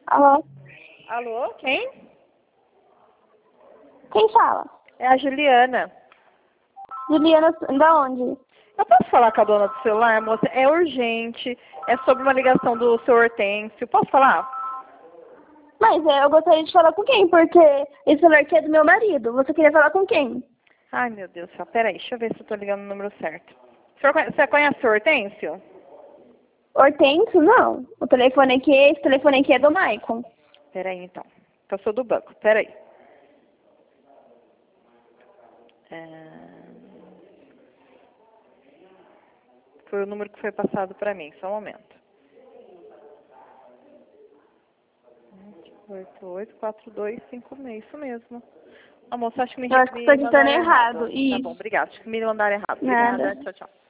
Alô? Alô, quem? Quem fala? É a Juliana. Juliana, da onde? Eu posso falar com a dona do celular, moça? É urgente. É sobre uma ligação do seu Hortêncio. Posso falar? Mas eu gostaria de falar com quem? Porque esse celular aqui é do meu marido. Você queria falar com quem? Ai, meu Deus do céu. Peraí, deixa eu ver se eu tô ligando no número certo. Você conhece o Hortêncio? Hortêncio? Não. Esse telefone aqui é do Maicon. Peraí, então. Eu sou do banco. Peraí. Foi o número que foi passado pra mim. Só um momento. 884256. Isso mesmo. A moça, acho que me Eu acho que você está digitando mandaram errado. errado. Tá bom, Isso. obrigada. Acho que me mandaram errado. Nada. Obrigada. Tchau, tchau.